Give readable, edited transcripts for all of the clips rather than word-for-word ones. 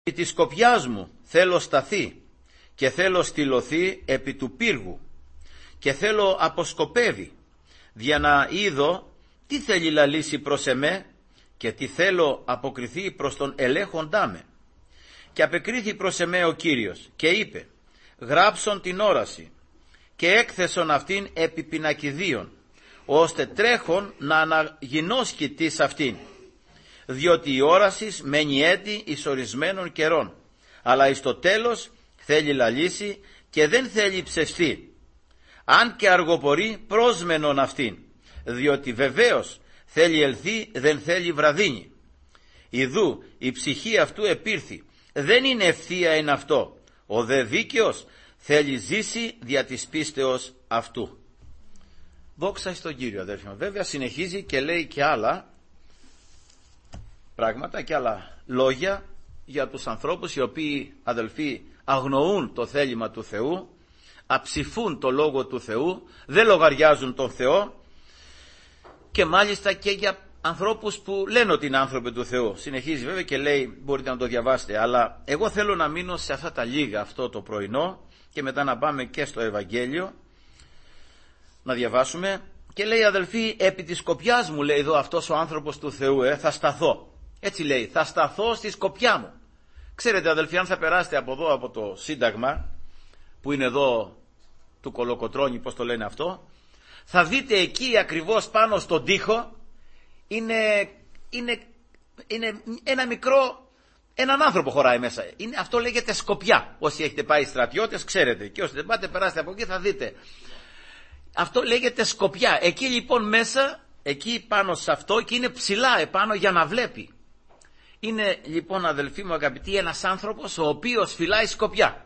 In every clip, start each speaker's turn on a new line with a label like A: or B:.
A: της σκοπιάς μου θέλω σταθεί και θέλω στυλωθεί επί του πύργου και θέλω αποσκοπεύει για να είδω τι θέλει λαλήσει προς εμέ και τι θέλω αποκριθεί προς τον ελέγχοντά με. Και απεκρίθη προς εμέ ο Κύριος και είπε, γράψον την όραση και έκθεσον αυτήν επί πινακιδίων, ώστε τρέχον να αναγινώσκει της αυτήν, διότι η όρασης μένει έτη εις ορισμένων καιρών, αλλά εις το τέλος θέλει λαλήσει και δεν θέλει ψευστεί, αν και αργοπορεί πρόσμενον αυτήν, διότι βεβαίως θέλει ελθεί, δεν θέλει βραδύνη. Ιδού η ψυχή αυτού επήρθη, δεν είναι ευθεία εν αυτό, ο δε δίκαιος θέλει ζήσει δια της πίστεως αυτού. Δόξα στον Κύριο, αδέρφοι μου. Βέβαια συνεχίζει και λέει και άλλα πράγματα και άλλα λόγια για τους ανθρώπους οι οποίοι, αδελφοί, αγνοούν το θέλημα του Θεού, αψηφούν το λόγο του Θεού, δεν λογαριάζουν τον Θεό, και μάλιστα και για ανθρώπους που λένε ότι είναι άνθρωποι του Θεού. Συνεχίζει βέβαια και λέει, μπορείτε να το διαβάσετε, αλλά εγώ θέλω να μείνω σε αυτά τα λίγα αυτό το πρωινό και μετά να πάμε και στο Ευαγγέλιο να διαβάσουμε. Και λέει, αδελφοί, επί της σκοπιάς μου, λέει εδώ αυτός ο άνθρωπος του Θεού, θα σταθώ. Έτσι λέει, θα σταθώ στη σκοπιά μου. Ξέρετε, αδελφοί, αν θα περάσετε από εδώ, από το Σύνταγμα που είναι εδώ του Κολοκοτρώνη, πώς το λένε αυτό, θα δείτε εκεί ακριβώς πάνω στον τοίχο είναι ένα μικρό, έναν άνθρωπο χωράει μέσα. Αυτό λέγεται σκοπιά. Όσοι έχετε πάει στρατιώτες ξέρετε, και όσοι δεν πάτε περάστε από εκεί θα δείτε. Αυτό λέγεται σκοπιά. Εκεί λοιπόν μέσα, εκεί πάνω σε αυτό, και είναι ψηλά επάνω για να βλέπει. Είναι λοιπόν, αδελφοί μου αγαπητοί, ένας άνθρωπος ο οποίος φυλάει σκοπιά.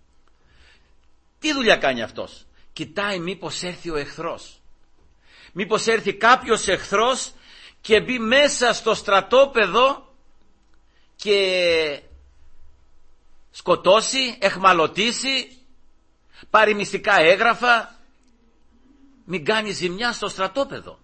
A: Τι δουλειά κάνει αυτός? Κοιτάει μήπως έρθει ο εχθρός, μήπως έρθει κάποιος εχθρός και μπει μέσα στο στρατόπεδο και σκοτώσει, εχμαλωτήσει, πάρει μυστικά έγγραφα, μην κάνει ζημιά στο στρατόπεδο.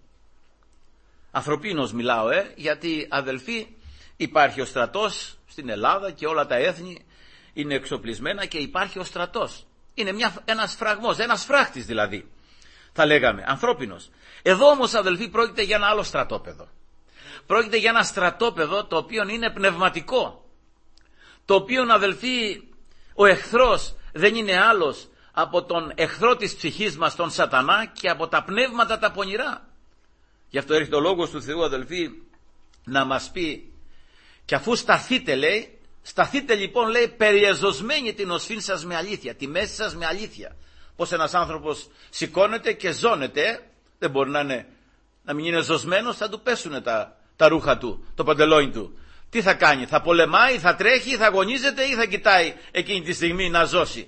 A: Ανθρωπίνως μιλάω, γιατί, αδελφοί, υπάρχει ο στρατός στην Ελλάδα και όλα τα έθνη είναι εξοπλισμένα και υπάρχει ο στρατός. Είναι ένας φραγμός, ένας φράχτης δηλαδή, θα λέγαμε, ανθρώπινος. Εδώ όμως, αδελφοί, πρόκειται για ένα άλλο στρατόπεδο. Πρόκειται για ένα στρατόπεδο το οποίο είναι πνευματικό. Το οποίο, αδελφοί, ο εχθρός δεν είναι άλλος από τον εχθρό της ψυχής μας, τον σατανά, και από τα πνεύματα τα πονηρά. Γι' αυτό έρχεται ο λόγος του Θεού, αδελφοί, να μας πει, και αφού σταθείτε, λέει, σταθείτε λοιπόν, λέει, περιεζωσμένοι την οσφήν σας με αλήθεια, τη μέση σας με αλήθεια. Πως ένας άνθρωπος σηκώνεται και ζώνεται, δεν μπορεί να μην είναι ζωσμένος, θα του πέσουν τα ρούχα του, το παντελόνι του. Τι θα κάνει? Θα πολεμάει, θα τρέχει, θα αγωνίζεται ή θα κοιτάει εκείνη τη στιγμή να ζώσει?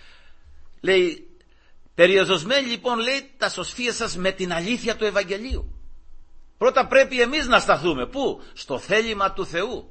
A: Λέει, περιεζωσμένοι λοιπόν, λέει, τα σωσφία σας με την αλήθεια του Ευαγγελίου. Πρώτα πρέπει εμείς να σταθούμε. Πού? Στο θέλημα του Θεού,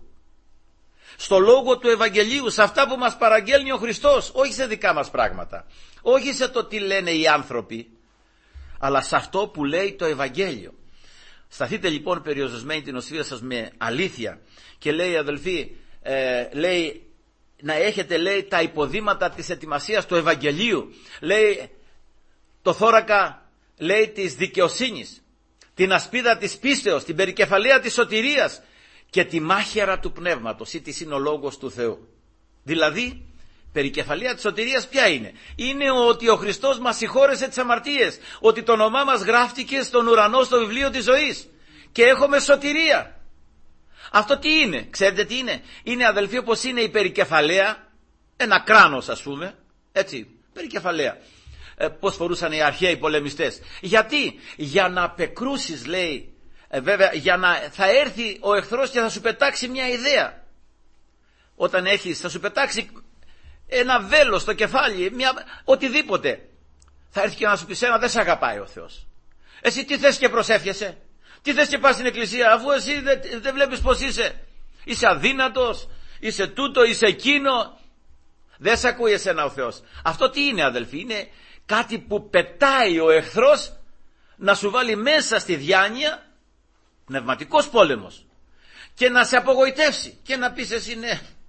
A: στο λόγο του Ευαγγελίου, σε αυτά που μας παραγγέλνει ο Χριστός, όχι σε δικά μας πράγματα, όχι σε το τι λένε οι άνθρωποι, αλλά σε αυτό που λέει το Ευαγγέλιο. Σταθείτε λοιπόν περιορισμένοι την οσφύρα σας με αλήθεια. Και λέει, αδελφοί, λέει, να έχετε, λέει, τα υποδήματα της ετοιμασίας του Ευαγγελίου, λέει, το θώρακα, λέει, της δικαιοσύνης, την ασπίδα της πίστεως, την περικεφαλαία της σωτηρίας και τη μάχαιρα του πνεύματος, ή της είναι ο λόγος του Θεού. Δηλαδή, περικεφαλαία της σωτηρίας ποια είναι? Είναι ότι ο Χριστός μας συγχώρεσε τις αμαρτίες, ότι το όνομά μας γράφτηκε στον ουρανό στο βιβλίο της ζωής και έχουμε σωτηρία. Αυτό τι είναι? Ξέρετε τι είναι? Είναι, αδελφοί, όπως είναι η περικεφαλαία, ένα κράνος, ας πούμε, έτσι, περικεφαλαία. Πώς φορούσαν οι αρχαίοι πολεμιστές? Γιατί? Για να πεκρούσεις, λέει, βέβαια, για να θα έρθει ο εχθρός και θα σου πετάξει μια ιδέα. Όταν θα σου πετάξει ένα βέλος στο κεφάλι, οτιδήποτε, θα έρθει και να σου πει, σένα δεν σε αγαπάει ο Θεός. Εσύ τι θες και προσεύχεσαι? Τι θες και πας στην εκκλησία, αφού εσύ δεν βλέπεις πως είσαι αδύνατος, είσαι τούτο, είσαι εκείνο? Δεν σε ακούει εσένα ο Θεός. Αυτό τι είναι, αδελφοί? Είναι κάτι που πετάει ο εχθρός να σου βάλει μέσα στη διάνοια, πνευματικός πόλεμος, και να σε απογοητεύσει και να πεις εσύ, ναι,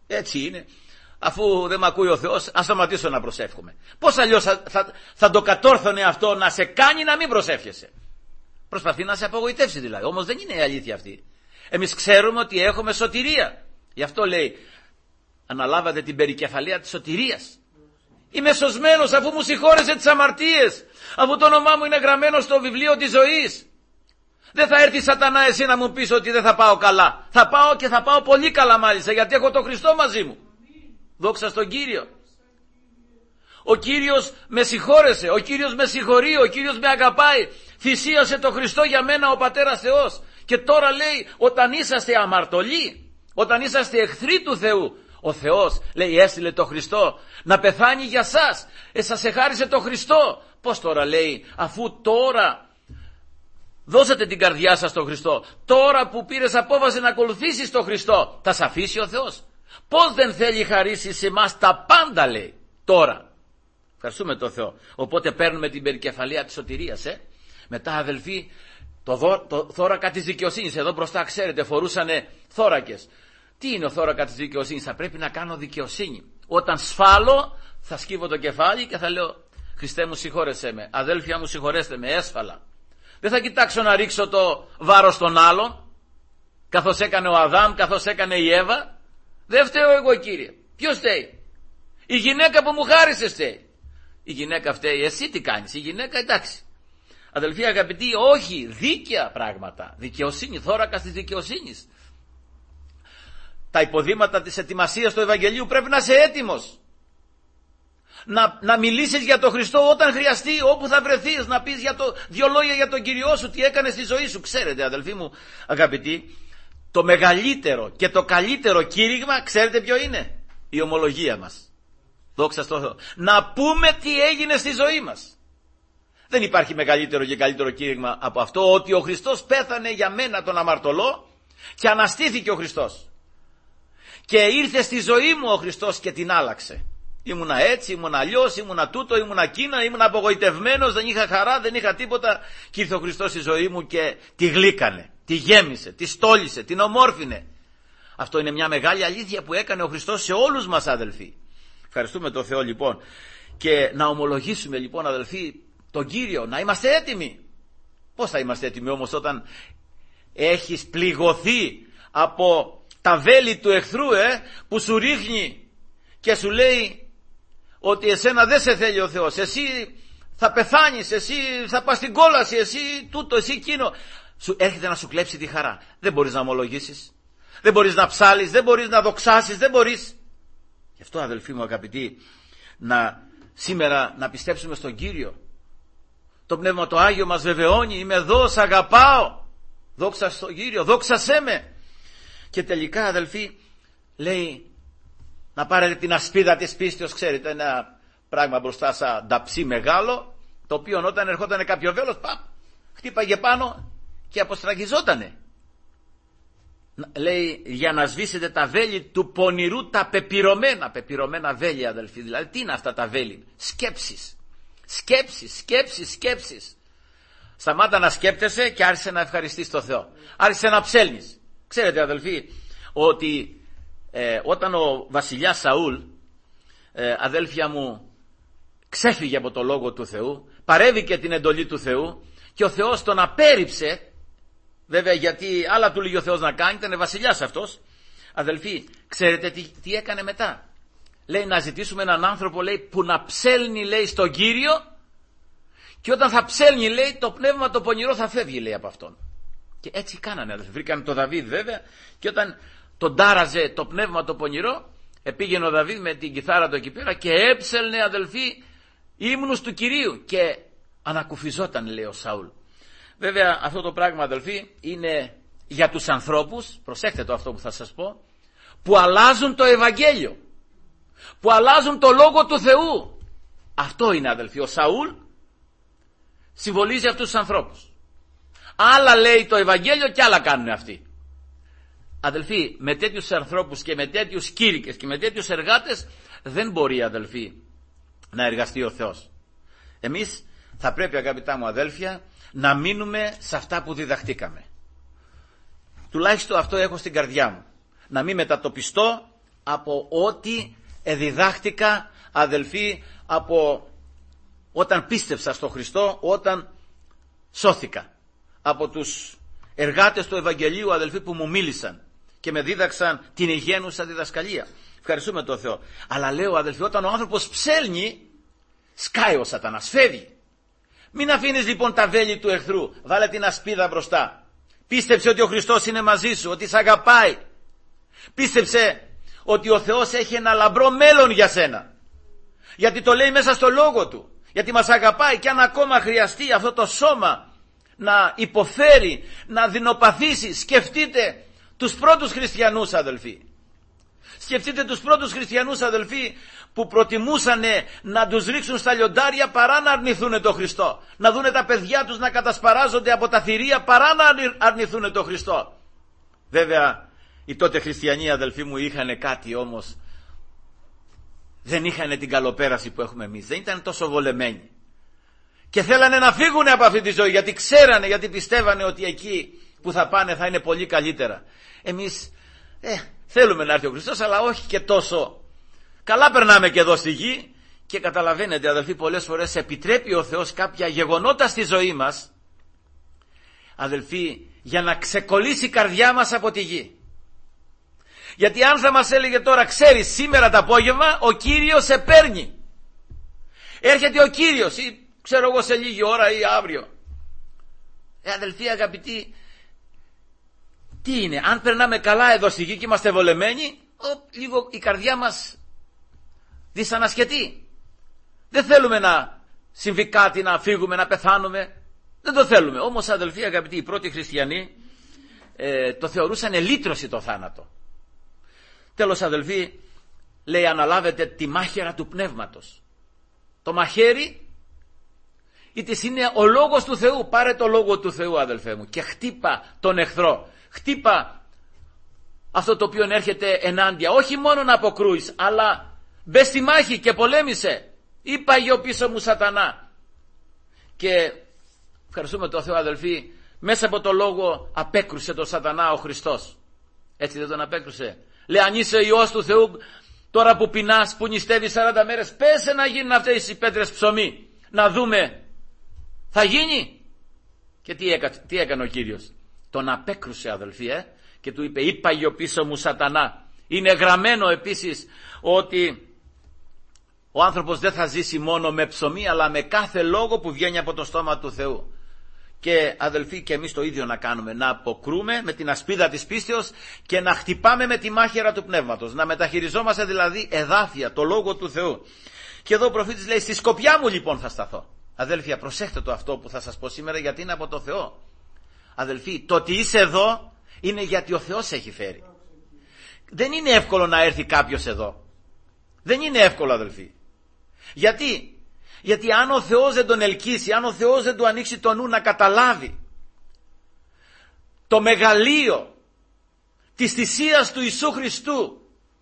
A: Έτσι είναι. Αφού δεν με ακούει ο Θεός, ας σταματήσω να προσεύχομαι. Πώς αλλιώς θα το κατόρθωνε αυτό να σε κάνει να μην προσεύχεσαι? Προσπαθεί να σε απογοητεύσει δηλαδή. Όμως δεν είναι η αλήθεια αυτή. Εμείς ξέρουμε ότι έχουμε σωτηρία. Γι' αυτό λέει, αναλάβατε την περικεφαλία της σωτηρίας. Είμαι σωσμένος αφού μου συγχώρεσε τις αμαρτίες, αφού το όνομά μου είναι γραμμένο στο βιβλίο της ζωής. Δεν θα έρθει σατανά εσύ να μου πεις ότι δεν θα πάω καλά. Θα πάω και θα πάω πολύ καλά μάλιστα, γιατί έχω τον Χριστό μαζί μου. Δόξα στον Κύριο. Ο Κύριος με συγχώρεσε, ο Κύριος με συγχωρεί, ο Κύριος με αγαπάει. Θυσίασε τον Χριστό για μένα ο Πατέρας Θεός. Και τώρα λέει, όταν είσαστε αμαρτωλοί, όταν είσαστε εχθροί του Θεού, ο Θεός λέει έστειλε τον Χριστό να πεθάνει για σας. Σας εχάρισε τον Χριστό. Πώς τώρα λέει, αφού τώρα δώσατε την καρδιά σας στον Χριστό, τώρα που πήρες απόφαση να ακολουθήσεις τον Χριστό, θα σε αφήσει ο Θεός? Πώς δεν θέλει χαρίσει σε εμάς τα πάντα, λέει τώρα. Ευχαριστούμε τον Θεό. Οπότε παίρνουμε την περικεφαλία της σωτηρίας. Μετά αδελφοί, το θώρακα της δικαιοσύνης. Εδώ μπροστά ξέρετε φορούσανε θώρακες. Τι είναι ο θώρακα της δικαιοσύνης? Θα πρέπει να κάνω δικαιοσύνη. Όταν σφάλω θα σκύβω το κεφάλι και θα λέω, Χριστέ μου συγχώρεσέ με, αδέλφια μου συγχωρέστε με, έσφαλα. Δεν θα κοιτάξω να ρίξω το βάρος των άλλων, καθώς έκανε ο Αδάμ, καθώς έκανε η Εύα. Δεν φταίω εγώ, Κύριε. Ποιος φταίει? Η γυναίκα που μου χάρισε φταίει. Η γυναίκα φταίει, εσύ τι κάνεις? Η γυναίκα, εντάξει. Αδελφοί αγαπητοί, όχι, δίκαια πράγματα. Δικαιοσύνη, θώρακας της δικαιοσύνης. Τα υποδήματα της ετοιμασίας του Ευαγγελίου πρέπει να είσαι έτοιμος. Να μιλήσεις για τον Χριστό όταν χρειαστεί, όπου θα βρεθείς, να πεις δύο λόγια για τον Κυριό σου, τι έκανε στη ζωή σου. Ξέρετε αδελφοί μου αγαπητοί, το μεγαλύτερο και το καλύτερο κήρυγμα, ξέρετε ποιο είναι? Η ομολογία μας. Δόξα στον Θεό. Να πούμε τι έγινε στη ζωή μας. Δεν υπάρχει μεγαλύτερο και καλύτερο κήρυγμα από αυτό, ότι ο Χριστός πέθανε για μένα τον αμαρτωλό και αναστήθηκε ο Χριστός. Και ήρθε στη ζωή μου ο Χριστός και την άλλαξε. Ήμουνα έτσι, ήμουνα αλλιώς, ήμουνα τούτο, ήμουνα εκείνο, ήμουνα απογοητευμένος, δεν είχα χαρά, δεν είχα τίποτα. Και ήρθε ο Χριστός στη ζωή μου και τη γλύκανε, τη γέμισε, τη στόλισε, την ομόρφινε. Αυτό είναι μια μεγάλη αλήθεια που έκανε ο Χριστός σε όλους μας αδελφοί. Ευχαριστούμε τον Θεό λοιπόν. Και να ομολογήσουμε λοιπόν αδελφοί τον Κύριο, να είμαστε έτοιμοι. Πώς θα είμαστε έτοιμοι όμως όταν έχεις πληγωθεί από τα βέλη του εχθρού που σου ρίχνει και σου λέει ότι εσένα δεν σε θέλει ο Θεός, εσύ θα πεθάνεις, εσύ θα πας στην κόλαση, εσύ τούτο, εσύ εκείνο. Σου έρχεται να σου κλέψει τη χαρά. Δεν μπορείς να ομολογήσεις, δεν μπορείς να ψάλεις, δεν μπορείς να δοξάσεις, δεν μπορείς. Γι' αυτό αδελφοί μου αγαπητοί, σήμερα να πιστέψουμε στον Κύριο. Το Πνεύμα το Άγιο μας βεβαιώνει, είμαι εδώ, σ' αγαπάω. Δόξα στον Κύριο, δόξασέ με. Και τελικά αδελφοί λέει να πάρετε την ασπίδα της πίστεως. Ξέρετε, ένα πράγμα μπροστά σαν ταψί μεγάλο, το οποίο όταν ερχόταν κάποιο βέλος, χτύπαγε πάνω και αποστραγγιζότανε. Λέει για να σβήσετε τα βέλη του πονηρού τα πεπειρωμένα βέλη αδελφοί. Δηλαδή τι είναι αυτά τα βέλη? Σκέψεις. Σταμάτα να σκέπτεσαι και άρχισε να ευχαριστείς τον Θεό. Άρχισε να ψέλνεις. Ξέρετε αδελφοί ότι όταν ο βασιλιάς Σαούλ, αδέλφια μου, ξέφυγε από το λόγο του Θεού, παρέβηκε την εντολή του Θεού και ο Θεός τον απέρριψε. Βέβαια γιατί άλλα του λέγει ο Θεός να κάνει, ήταν βασιλιάς αυτός. Αδελφοί, ξέρετε τι έκανε μετά? Λέει να ζητήσουμε έναν άνθρωπο, λέει, που να ψέλνει, λέει, στον Κύριο, και όταν θα ψέλνει, λέει, το πνεύμα το πονηρό θα φεύγει, λέει, από αυτόν. Και έτσι κάνανε αδελφοί. Βρήκαν τον Δαβίδ βέβαια, και όταν τον τάραζε το πνεύμα το πονηρό, επήγαινε ο Δαβίδ με την κιθάρα του εκεί πέρα και έψελνε αδελφοί ύμνους του Κυρίου και ανακουφιζόταν, λέει ο Σαούλ. Βέβαια αυτό το πράγμα αδελφοί είναι για τους ανθρώπους, προσέξτε το αυτό που θα σας πω, που αλλάζουν το Ευαγγέλιο, που αλλάζουν το Λόγο του Θεού. Αυτό είναι αδελφοί. Ο Σαούλ συμβολίζει αυτούς τους ανθρώπους. Άλλα λέει το Ευαγγέλιο και άλλα κάνουν αυτοί. Αδελφοί, με τέτοιους ανθρώπους και με τέτοιους κήρυκες και με τέτοιους εργάτες δεν μπορεί αδελφοί να εργαστεί ο Θεός. Εμείς θα πρέπει αγαπητά μου αδέλφια να μείνουμε σε αυτά που διδαχτήκαμε. Τουλάχιστον αυτό έχω στην καρδιά μου. Να μην μετατοπιστώ από ό,τι διδάχτηκα, αδελφοί, από όταν πίστεψα στο Χριστό, όταν σώθηκα. Από τους εργάτες του Ευαγγελίου, αδελφοί, που μου μίλησαν και με δίδαξαν την υγιαίνουσα διδασκαλία. Ευχαριστούμε τον Θεό. Αλλά λέω, αδελφοί, όταν ο άνθρωπος ψέλνει, σκάει ο Σατανάς, φεύγει. Μην αφήνεις λοιπόν τα βέλη του εχθρού. Βάλε την ασπίδα μπροστά. Πίστεψε ότι ο Χριστός είναι μαζί σου, ότι σ' αγαπάει. Πίστεψε ότι ο Θεός έχει ένα λαμπρό μέλλον για σένα. Γιατί το λέει μέσα στο λόγο του. Γιατί μας αγαπάει, και αν ακόμα χρειαστεί αυτό το σώμα να υποφέρει, να δεινοπαθήσει. Σκεφτείτε τους πρώτους χριστιανούς, αδελφοί. Σκεφτείτε τους πρώτους χριστιανούς, αδελφοί, που προτιμούσαν να τους ρίξουν στα λιοντάρια παρά να αρνηθούν τον Χριστό. Να δούνε τα παιδιά τους να κατασπαράζονται από τα θηρία παρά να αρνηθούν τον Χριστό. Βέβαια, οι τότε χριστιανοί, αδελφοί μου, είχαν κάτι όμως. Δεν είχαν την καλοπέραση που έχουμε εμείς. Δεν ήταν τόσο βολεμένοι. Και θέλανε να φύγουν από αυτή τη ζωή, γιατί ξέρανε, γιατί πιστεύανε ότι εκεί που θα πάνε θα είναι πολύ καλύτερα. Εμείς θέλουμε να έρθει ο Χριστός, αλλά όχι και τόσο. Καλά περνάμε και εδώ στη γη. Και καταλαβαίνετε, αδελφοί, πολλές φορές επιτρέπει ο Θεός κάποια γεγονότα στη ζωή μας, αδελφοί, για να ξεκολλήσει η καρδιά μας από τη γη. Γιατί αν θα μας έλεγε τώρα, ξέρεις, σήμερα το απόγευμα ο Κύριος σε παίρνει, έρχεται ο Κύριος, ή ξέρω εγώ σε λίγη ώρα ή αύριο, αδελφοί αγαπητοί, τι είναι? Αν περνάμε καλά εδώ στη γη και είμαστε βολεμένοι, λίγο η καρδιά μας δυσανασχετεί. Δεν θέλουμε να συμβεί κάτι, να φύγουμε, να πεθάνουμε. Δεν το θέλουμε. Όμως, αδελφοί αγαπητοί, οι πρώτοι χριστιανοί το θεωρούσαν λύτρωση το θάνατο. Τέλος, αδελφοί, λέει, αναλάβετε τη μάχαιρα του πνεύματος. Το μαχαίρι ήτης είναι ο λόγος του Θεού. Πάρε το λόγο του Θεού, αδελφέ μου, και χτύπα τον εχθρό. Χτύπα αυτό το οποίο έρχεται ενάντια. Όχι μόνο να αποκρούεις, αλλά μπες στη μάχη και πολέμησε. Είπα γιο πίσω μου Σατανά. Και ευχαριστούμε τον Θεό, αδελφοί, μέσα από το λόγο απέκρουσε τον Σατανά ο Χριστός. Έτσι δεν τον απέκρουσε? Λέει, αν είσαι Υιός του Θεού, τώρα που πεινάς, που νηστεύεις 40 μέρες, πέσε να γίνουν αυτές οι πέτρες ψωμί. Να δούμε, θα γίνει? Και τι έκανε ο Κύριος? Τον απέκρουσε, αδελφοί, και του είπε, είπα γιο πίσω μου Σατανά. Είναι γραμμένο επίσης ότι ο άνθρωπος δεν θα ζήσει μόνο με ψωμί, αλλά με κάθε λόγο που βγαίνει από το στόμα του Θεού. Και αδελφοί, και εμείς το ίδιο να κάνουμε, να αποκρούμε με την ασπίδα της πίστεως και να χτυπάμε με τη μάχαιρα του πνεύματος, να μεταχειριζόμαστε δηλαδή εδάφια, το λόγο του Θεού. Και εδώ ο προφήτης λέει, στη σκοπιά μου λοιπόν θα σταθώ. Αδέλφια, προσέχτε το αυτό που θα σας πω σήμερα, γιατί είναι από το Θεό. Αδελφοί, το ότι είσαι εδώ είναι γιατί ο Θεός έχει φέρει. Δεν είναι εύκολο να έρθει κάποιος εδώ. Δεν είναι εύκολο, αδελφοί. Γιατί αν ο Θεός δεν τον ελκύσει, αν ο Θεός δεν του ανοίξει το νου να καταλάβει το μεγαλείο της θυσίας του Ιησού Χριστού,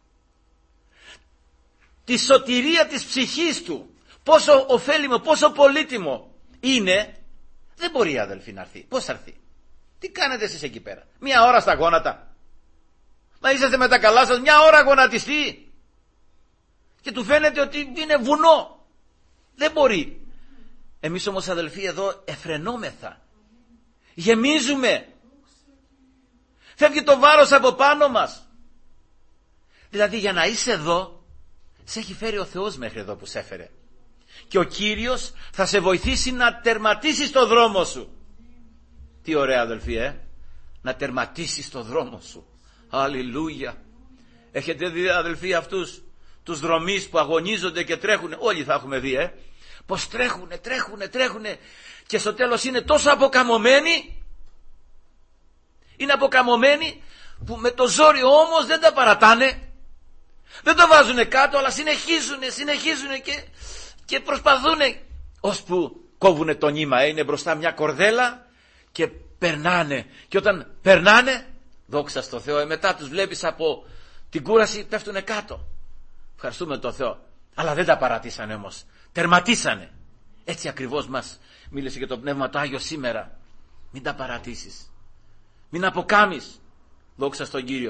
A: τη σωτηρία της ψυχής του, πόσο ωφέλιμο, πόσο πολύτιμο είναι, δεν μπορεί, αδελφοί, να έρθει. Πώς θα έρθει? Τι κάνετε εσείς εκεί πέρα? Μια ώρα στα γόνατα? Μα είσαστε με τα καλά σας μια ώρα γονατιστή και του φαίνεται ότι είναι βουνό. Δεν μπορεί. Εμείς όμως, αδελφοί, εδώ εφρενόμεθα. Γεμίζουμε. Φεύγει το βάρος από πάνω μας. Δηλαδή, για να είσαι εδώ, σε έχει φέρει ο Θεός μέχρι εδώ που σε έφερε. Και ο Κύριος θα σε βοηθήσει να τερματίσεις το δρόμο σου. Τι ωραία, αδελφοί, να τερματίσεις το δρόμο σου. Αλληλούια. Έχετε δει, αδελφοί, αυτούς τους δρομείς που αγωνίζονται και τρέχουν? Όλοι θα έχουμε δει, πως τρέχουνε και στο τέλος είναι τόσο αποκαμωμένοι. Είναι αποκαμωμένοι που με το ζόρι όμως δεν τα παρατάνε. Δεν το βάζουν κάτω, αλλά συνεχίζουν και προσπαθούν, ώσπου κόβουνε το νήμα. Είναι μπροστά μια κορδέλα και περνάνε. Και όταν περνάνε, δόξα στο Θεό, μετά τους βλέπεις από την κούραση πέφτουνε κάτω. Ευχαριστούμε τον Θεό. Αλλά δεν τα παρατήσανε όμως. Τερματίσανε. Έτσι ακριβώς μας μίλησε και το Πνεύμα το Άγιο σήμερα. Μην τα παρατήσεις. Μην αποκάμεις. Δόξα στον Κύριο.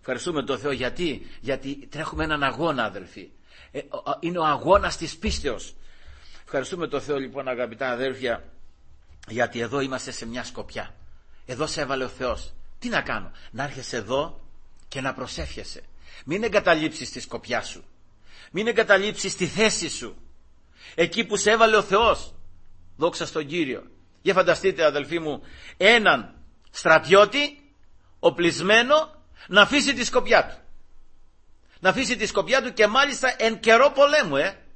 A: Ευχαριστούμε τον Θεό. Γιατί τρέχουμε έναν αγώνα, αδελφοί. Είναι ο αγώνας της πίστεως. Ευχαριστούμε τον Θεό λοιπόν, αγαπητά αδέλφια, γιατί εδώ είμαστε σε μια σκοπιά. Εδώ σε έβαλε ο Θεός. Τι να κάνω? Να έρχεσαι εδώ και να προσεύχεσαι. Μην εγκαταλείψεις τη σκοπιά σου. Μην εγκαταλείψεις τη θέση σου. Εκεί που σε έβαλε ο Θεός. Δόξα στον Κύριο. Για φανταστείτε, αδελφοί μου, έναν στρατιώτη οπλισμένο να αφήσει τη σκοπιά του. Να αφήσει τη σκοπιά του και μάλιστα εν καιρό πολέμου,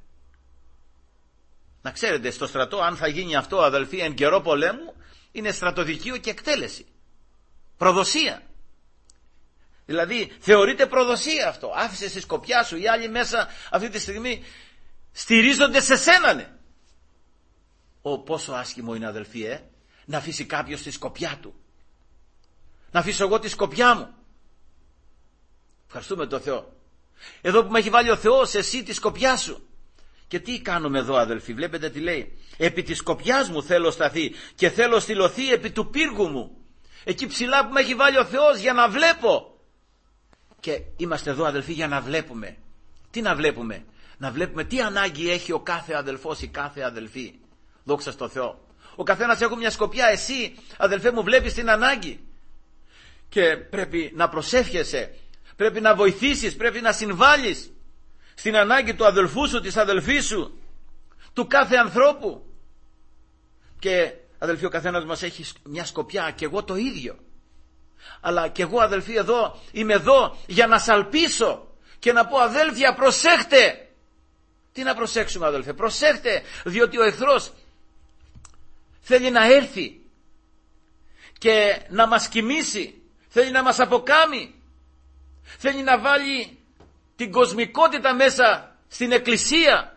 A: Να ξέρετε, στο στρατό, αν θα γίνει αυτό, αδελφοί, εν καιρό πολέμου, είναι στρατοδικείο και εκτέλεση. Προδοσία. Δηλαδή θεωρείται προδοσία αυτό. Άφησες τη σκοπιά σου, οι άλλοι μέσα αυτή τη στιγμή στηρίζονται σε σένα. Πόσο άσχημο είναι, αδελφοί, να αφήσει κάποιος τη σκοπιά του. Να αφήσω εγώ τη σκοπιά μου. Ευχαριστούμε τον Θεό. Εδώ που με έχει βάλει ο Θεός, εσύ τη σκοπιά σου. Και τι κάνουμε εδώ, αδελφοί? Βλέπετε τι λέει? Επί της σκοπιάς μου θέλω σταθεί και θέλω στυλωθεί επί του πύργου μου. Εκεί ψηλά που με έχει βάλει ο Θεός, για να βλέπω. Και είμαστε εδώ, αδελφοί, για να βλέπουμε. Τι να βλέπουμε? Να βλέπουμε τι ανάγκη έχει ο κάθε αδελφός, η κάθε αδελφή. Δόξα στον Θεό. Ο καθένας έχει μια σκοπιά. Εσύ, αδελφέ μου, βλέπεις την ανάγκη. Και πρέπει να προσεύχεσαι. Πρέπει να βοηθήσεις. Πρέπει να συμβάλλεις στην ανάγκη του αδελφού σου, της αδελφής σου, του κάθε ανθρώπου. Και αδελφοί, ο καθένας μας έχει μια σκοπιά, και εγώ το ίδιο. Αλλά και εγώ, αδελφοί, εδώ είμαι εδώ για να σαλπίσω και να πω, αδέλφια, προσέχτε. Τι να προσέξουμε, αδελφέ? Προσέχτε, διότι ο εχθρός θέλει να έρθει και να μας κοιμήσει, θέλει να μας αποκάμει, θέλει να βάλει την κοσμικότητα μέσα στην εκκλησία.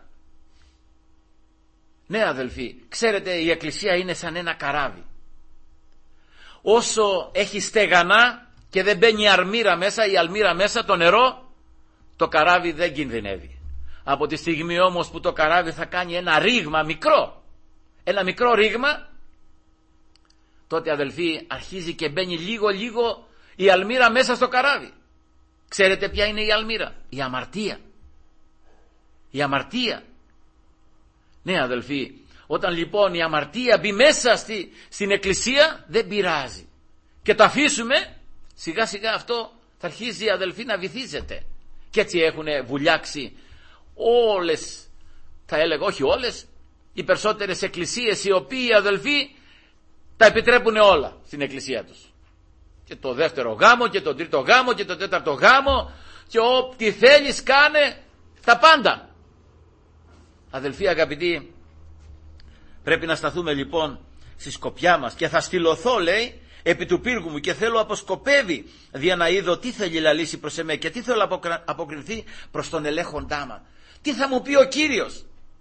A: Ναι, αδελφοί, ξέρετε, η εκκλησία είναι σαν ένα καράβι. Όσο έχει στεγανά και δεν μπαίνει η αλμύρα μέσα, το νερό, το καράβι δεν κινδυνεύει. Από τη στιγμή όμως που το καράβι θα κάνει ένα ρήγμα ένα μικρό ρήγμα, τότε, αδελφοί, αρχίζει και μπαίνει λίγο η αλμύρα μέσα στο καράβι. Ξέρετε ποια είναι η αλμύρα? Η αμαρτία. Η αμαρτία. Ναι, αδελφοί, όταν λοιπόν η αμαρτία μπει μέσα στην εκκλησία, δεν πειράζει. Και το αφήσουμε, σιγά σιγά αυτό θα αρχίζει, αδελφοί, να βυθίζεται. Και έτσι έχουν βουλιάξει όλες, θα έλεγα, όχι όλες, οι περισσότερες εκκλησίες, οι οποίοι, αδελφοί, τα επιτρέπουν όλα στην εκκλησία τους. Και το δεύτερο γάμο και το τρίτο γάμο και το τέταρτο γάμο και ό,τι θέλεις κάνε, τα πάντα. Αδελφοί αγαπητοί, πρέπει να σταθούμε λοιπόν στη σκοπιά μας. Και θα στυλωθώ, λέει, επί του πύργου μου, και θέλω αποσκοπεύει δια να είδω τι θέλει λαλήσει προς εμέ και τι θέλω αποκριθεί προς τον ελέγχοντά μα. Τι θα μου πει ο Κύριος?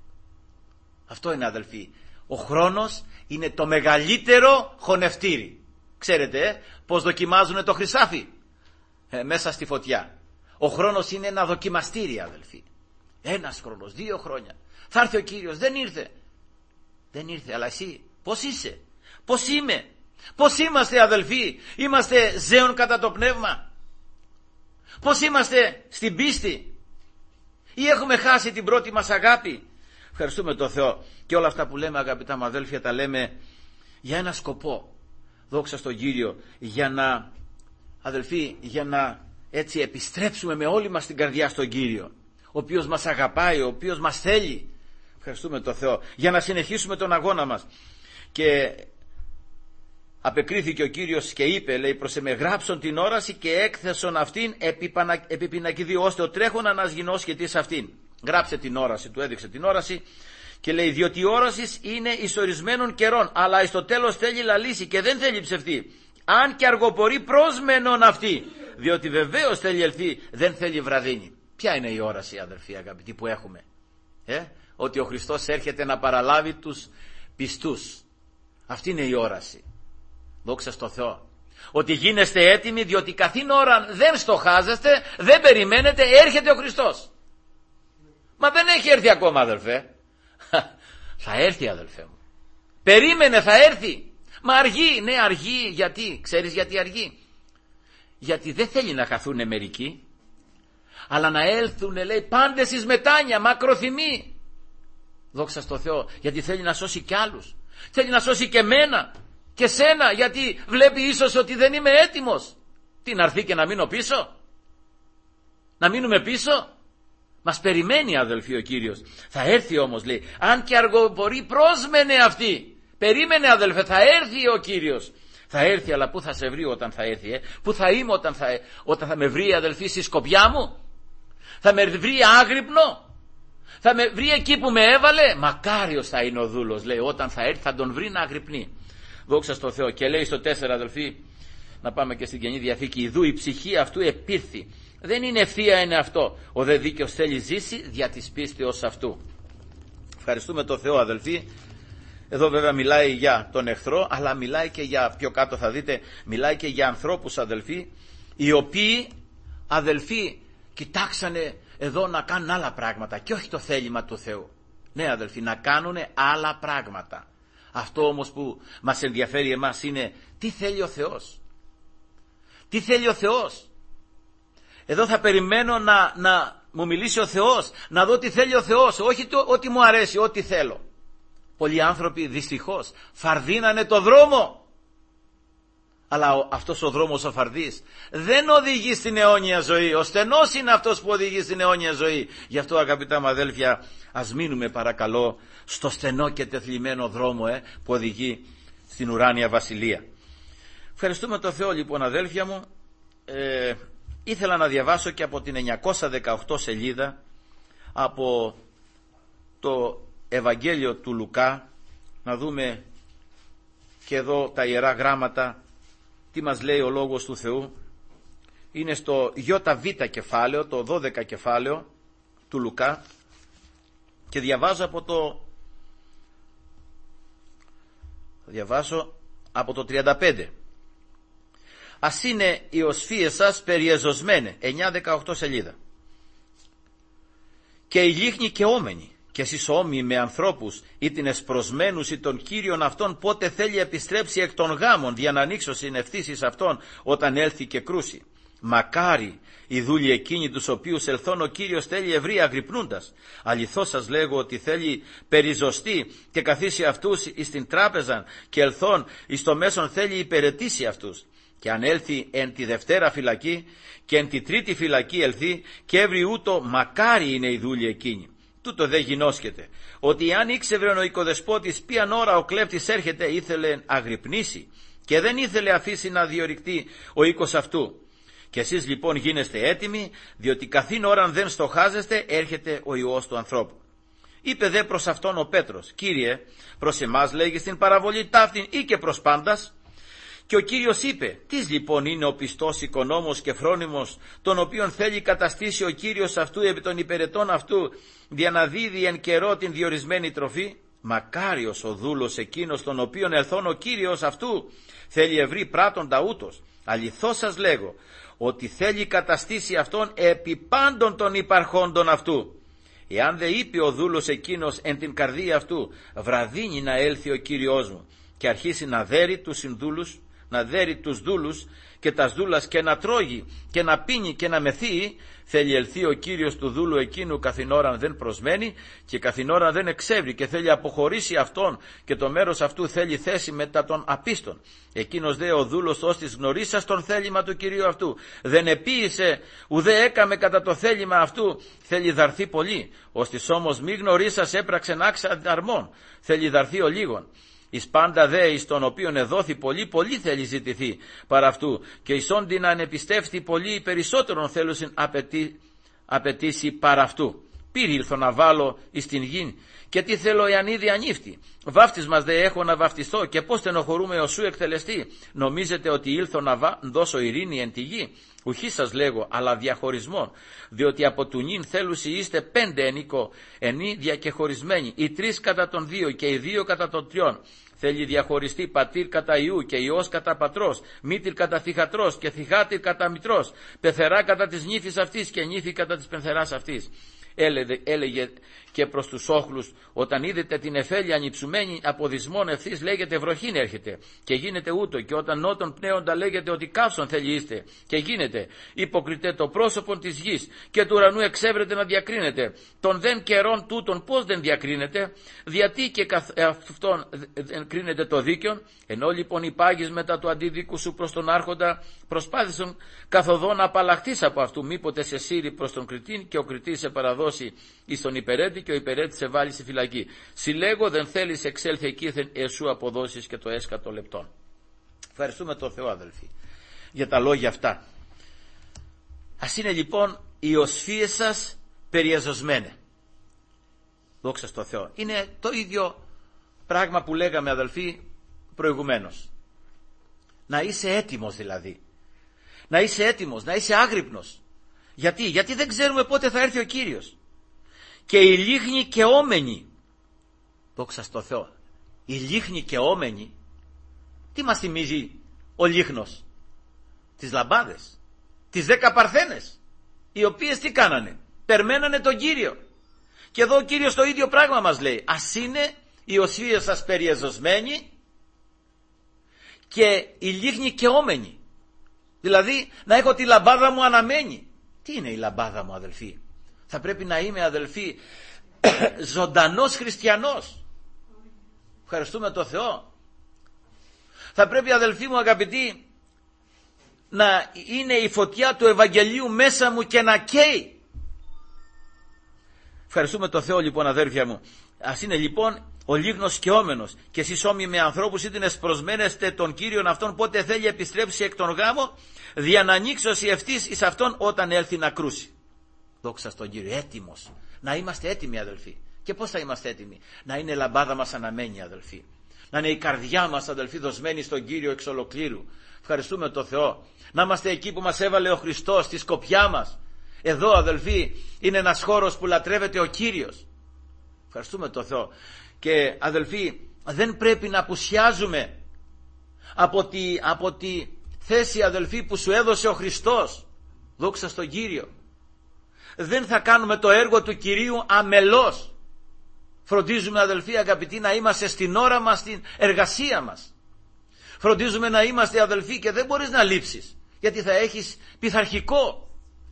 A: Αυτό είναι, αδελφοί. Ο χρόνος είναι το μεγαλύτερο χωνευτήρι. Ξέρετε πως δοκιμάζουν το χρυσάφι μέσα στη φωτιά. Ο χρόνος είναι ένα δοκιμαστήρι, αδελφοί. 1 χρόνος, 2 χρόνια. Θα έρθει ο Κύριος, δεν ήρθε. Δεν ήρθε, αλλά εσύ πώς είσαι? Πώς είμαι? Πώς είμαστε, αδελφοί? Είμαστε ζέων κατά το πνεύμα? Πώς είμαστε στην πίστη? Ή έχουμε χάσει την πρώτη μας αγάπη? Ευχαριστούμε τον Θεό. Και όλα αυτά που λέμε, αγαπητά μου αδέλφια, τα λέμε για ένα σκοπό. Δόξα στον Κύριο, για να, αδελφοί, για να έτσι επιστρέψουμε με όλη μας την καρδιά στον Κύριο, ο οποίος μας αγαπάει, ο οποίος μας θέλει. Ευχαριστούμε τον Θεό. Για να συνεχίσουμε τον αγώνα μας. Και απεκρίθηκε ο Κύριος και είπε, λέει, προς εμέ γράψον την όραση και έκθεσον αυτήν επί πινακιδίου, ώστε ο τρέχον ανασγεινός σχετής αυτήν. Γράψε την όραση, του έδειξε την όραση και λέει, διότι η όραση είναι εις ορισμένων καιρών, αλλά εις το τέλος θέλει λαλήσει και δεν θέλει ψευδή. Αν και αργοπορεί πρόσμενον αυτή, διότι βεβαίως θέλει ελθεί, δεν θέλει βραδύνη. Ποια είναι η όραση, αδερφοί αγαπητοί, που έχουμε? Ότι ο Χριστός έρχεται να παραλάβει τους πιστούς. Αυτή είναι η όραση. Δόξα στο Θεό. Ότι γίνεστε έτοιμοι, διότι καθήν ώρα δεν στοχάζεστε, δεν περιμένετε, έρχεται ο Χριστός. Μα δεν έχει έρθει ακόμα, αδελφέ. Θα έρθει, αδελφέ μου. Περίμενε, θα έρθει. Μα αργεί. Ναι, αργεί. Γιατί? Ξέρεις γιατί αργεί? γιατί δεν θέλει να χαθούν μερικοί, αλλά να έλθουν, λέει, πάντες εις μετάνοια, μακροθυμοί. Δόξα στο Θεό, γιατί θέλει να σώσει κι άλλους. Θέλει να σώσει και μένα και σένα, γιατί βλέπει ίσως ότι δεν είμαι έτοιμος. Τι, να έρθει και να μείνω πίσω? Να μείνουμε πίσω? Μας περιμένει, αδελφοί, ο Κύριος. Θα έρθει όμως, λέει, αν και αργοπορεί, πρόσμενε αυτή. Περίμενε, αδελφέ, θα έρθει ο Κύριος. Θα έρθει, αλλά πού θα σε βρει όταν θα έρθει? Πού θα είμαι όταν θα με βρει, αδελφοί, στη σκοπιά μου? Θα με βρει άγρυπνο? Θα με βρει εκεί που με έβαλε? Μακάριος θα είναι ο δούλος, λέει, όταν θα έρθει θα τον βρει να αγρυπνεί. Δόξα στο Θεό. Και λέει στο 4, αδελφοί, να πάμε και στην Καινή Διαθήκη, ιδού η ψυχή αυτού επήρθη. Δεν είναι ευθεία, είναι αυτό. Ο δε δίκαιος θέλει ζήσει δια της πίστεως αυτού. Ευχαριστούμε τον Θεό, αδελφοί. Εδώ βέβαια μιλάει για τον εχθρό, αλλά μιλάει και για, πιο κάτω θα δείτε, μιλάει και για ανθρώπους, αδελφοί, οι οποίοι, αδελφοί, κοιτάξανε εδώ να κάνουν άλλα πράγματα και όχι το θέλημα του Θεού. Ναι, αδελφοί, να κάνουν άλλα πράγματα. Αυτό όμως που μας ενδιαφέρει εμάς είναι τι θέλει ο Θεός. Τι θέλει ο Θεός. Εδώ θα περιμένω να μου μιλήσει ο Θεός, να δω τι θέλει ο Θεός, όχι ό,τι μου αρέσει, ό,τι θέλω. Πολλοί άνθρωποι δυστυχώς φαρδίνανε το δρόμο, αλλά αυτός ο δρόμος ο φαρδής δεν οδηγεί στην αιώνια ζωή. Ο στενός είναι αυτός που οδηγεί στην αιώνια ζωή. Γι' αυτό, αγαπητά μου αδέλφια, ας μείνουμε παρακαλώ στο στενό και τεθλιμμένο δρόμο που οδηγεί στην ουράνια βασιλεία. Ευχαριστούμε τον Θεό, λοιπόν, αδέλφια μου. Ήθελα να διαβάσω και από την 918 σελίδα από το Ευαγγέλιο του Λουκά, να δούμε και εδώ τα Ιερά Γράμματα, τι μας λέει ο Λόγος του Θεού. Είναι στο ΙΒ κεφάλαιο, το 12 κεφάλαιο του Λουκά, και διαβάζω από το 35. Ας είναι οι οσφύες σας περιεζωσμένε, 9-18 σελίδα. Και οι λίχνοι και όμενοι, και εσείς όμοιοι με ανθρώπους, ή την εσπροσμένους ή των Κύριων αυτών, πότε θέλει επιστρέψει εκ των γάμων, δια να ανοίξωσιν ευθύσεις αυτών, όταν έλθει και κρούσει. Μακάρι οι δούλοι εκείνοι τους οποίους ελθόν ο Κύριος θέλει ευρύ αγρυπνούντας. Αληθώς σας λέγω ότι θέλει περιζωστεί και καθίσει αυτούς εις την τράπεζαν, και ελθόν εις το μέσον θέλει υπηρετήσει αυτούς. Και αν έλθει εν τη Δευτέρα φυλακή και εν τη Τρίτη φυλακή ελθεί, και έβρι ούτω, μακάρι είναι οι δούλοι εκείνοι. Τούτο δε γινώσκεται, ότι αν ήξευρε ο οικοδεσπότης ποιαν ώρα ο κλέφτης έρχεται, ήθελε αγρυπνήσει και δεν ήθελε αφήσει να διορυκτεί ο οίκος αυτού. Και εσείς λοιπόν γίνεστε έτοιμοι, διότι καθήν ώραν δεν στοχάζεστε, έρχεται ο Υιός του ανθρώπου. Είπε δε προς αυτόν ο Πέτρος, Κύριε, προς εμάς λέγεις την παραβολή ταύτην ή και προς πάντας? Και ο Κύριος είπε, τις λοιπόν είναι ο πιστός οικονόμος και φρόνιμος, τον οποίον θέλει καταστήσει ο Κύριος αυτού επί των υπηρετών αυτού, δια να δίδει εν καιρό την διορισμένη τροφή? Μακάριος ο δούλος εκείνος, τον οποίον ελθόν ο Κύριος αυτού θέλει ευρύ πράτοντα ούτως. Αληθώς σας λέγω, ότι θέλει καταστήσει αυτόν επί πάντων των υπαρχόντων αυτού. Εάν δε είπε ο δούλος εκείνος εν την καρδία αυτού, βραδύνει να έλθει ο Κύριος μου, και αρχίσει να δέρει τους συνδούλους, να δέρει τους δούλους και τας δούλας, και να τρώγει και να πίνει και να μεθύει, θέλει ελθεί ο Κύριος του δούλου εκείνου καθηνώραν δεν προσμένει και καθηνώραν δεν εξεύρει, και θέλει αποχωρήσει αυτόν, και το μέρος αυτού θέλει θέση μετά των απίστων. Εκείνος δε ο δούλος ώστις γνωρίσας τον θέλημα του Κυρίου αυτού, δεν επίησε ουδέ έκαμε κατά το θέλημα αυτού, θέλει δαρθεί πολύ, ώστις όμως μη γνωρίσας έπραξεν άξα αρμών, θέλει δαρθεί ο λίγον. Εις πάντα δε εις τον οποίον εδόθη πολύ, πολύ θέλει ζητηθεί παρά αυτού, και εις όντι να ανεπιστεύθη πολύ, περισσότερον θέλουσιν απαιτήσει παρά αυτού. Πήρε ήλθω να βάλω εις την γη, και τι θέλω εάν ήδη ανήφθη. Βάφτισμα δε έχω να βαφτιστώ, και πώς στενοχωρούμε ο σου εκτελεστεί. Νομίζετε ότι ήλθω να δώσω ειρήνη εν τη γη? Ουχή σας λέγω, αλλά διαχωρισμόν, διότι από του νυν θέλουσι είστε 5 ενίκο, ενή διακεχωρισμένοι, οι 3 κατά των 2 και οι 2 κατά των 3. Θέλει διαχωριστεί πατήρ κατά Ιού και Υιός κατά πατρός, μήτηρ κατά θυγατρός και θυγάτηρ κατά μητρός, πεθερά κατά της νύφης αυτής και νύφη κατά της πενθεράς αυτής. έλεγε και προς τους όχλους, όταν είδετε την εφέλεια ανυψουμένη από δυσμόν ευθύς, λέγεται βροχήν έρχεται και γίνεται ούτω, και όταν νότον πνέοντα λέγεται ότι καύσον θέλει είστε και γίνεται. Υποκριτέ το πρόσωπον της γης και του ουρανού εξέβρεται να διακρίνεται. Των δεν καιρών τούτων πώς δεν διακρίνεται, διατί και αυτόν δεν κρίνεται το δίκαιον. Ενώ λοιπόν υπάγεις μετά του αντίδικου σου προς τον άρχοντα, προσπάθησαν καθοδόν να απαλλαχθείς από αυτού, μήποτε σε σύρει προς τον κριτήν και ο κριτής σε παραδώσει εις τον υπερέτη και ο υπερέτης σε βάλει στη φυλακή. Συλλέγω δεν θέλεις εξέλθει εκείθεν εσού αποδώσεις και το έσκατο λεπτόν. Ευχαριστούμε τον Θεό, αδελφοί, για τα λόγια αυτά. Ας είναι λοιπόν οι οσφίες σας περιεζωσμένε. Δόξα στο Θεό. Είναι το ίδιο πράγμα που λέγαμε, αδελφοί, προηγουμένως. Να είσαι έτοιμος δηλαδή. Να είσαι έτοιμος, να είσαι άγρυπνος. Γιατί δεν ξέρουμε πότε θα έρθει ο Κύριος. Και οι λίχνοι και όμενοι, δόξα στο Θεό, οι λίχνοι και όμενοι, τι μας θυμίζει ο λίχνος? Τις λαμπάδες, τις 10 παρθένες, οι οποίες τι κάνανε? Περμένανε τον Κύριο. Και εδώ ο Κύριος το ίδιο πράγμα μας λέει. Ας είναι οι οσφίες σας περιεζωσμένοι και οι λίχνοι και όμενοι. Δηλαδή να έχω τη λαμπάδα μου αναμένη. Τι είναι η λαμπάδα μου, αδελφοί? Θα πρέπει να είμαι, αδελφοί, ζωντανός χριστιανός. Ευχαριστούμε τον Θεό. Θα πρέπει, αδελφοί μου αγαπητοί, να είναι η φωτιά του Ευαγγελίου μέσα μου και να καίει. Ευχαριστούμε τον Θεό λοιπόν, αδέρφια μου. Ας είναι λοιπόν ο λίγνος και όμενος, και εσείς όμοιοι με ανθρώπους είτε εσπροσμένεστε τον Κύριον αυτόν πότε θέλει επιστρέψει εκ των γάμων, δια να ανοίξωση ευτής εις αυτόν όταν έλθει να κρούσει. Δόξα στον Κύριο. Έτοιμος. Να είμαστε έτοιμοι, αδελφοί. Και πώς θα είμαστε έτοιμοι? Να είναι η λαμπάδα μας αναμένη, αδελφοί. Να είναι η καρδιά μας, αδελφοί, δοσμένη στον Κύριο εξ ολοκλήρου. Ευχαριστούμε τον Θεό. Να είμαστε εκεί που μας έβαλε ο Χριστός, στη σκοπιά μας. Εδώ, αδελφοί, είναι ένας χώρος που λατρεύεται ο Κύριος. Ευχαριστούμε τον Θεό. Και αδελφοί, δεν πρέπει να απουσιάζουμε από τη θέση, αδελφοί, που σου έδωσε ο Χριστός. Δόξα στον Κύριο. Δεν θα κάνουμε το έργο του Κυρίου αμελώς. Φροντίζουμε, αδελφοί αγαπητοί, να είμαστε στην ώρα μας, στην εργασία μας. Φροντίζουμε να είμαστε, αδελφοί, και δεν μπορείς να λείψεις, γιατί θα έχεις πειθαρχικό.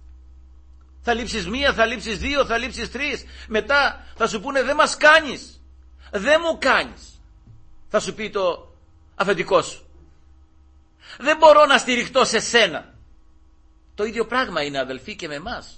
A: Θα λείψεις 1, θα λείψεις 2, θα λείψεις 3. Μετά θα σου πούνε δεν μας κάνεις, δεν μου κάνεις. Θα σου πει το αφεντικό σου, δεν μπορώ να στηριχτώ σε σένα. Το ίδιο πράγμα είναι, αδελφοί, και με εμάς.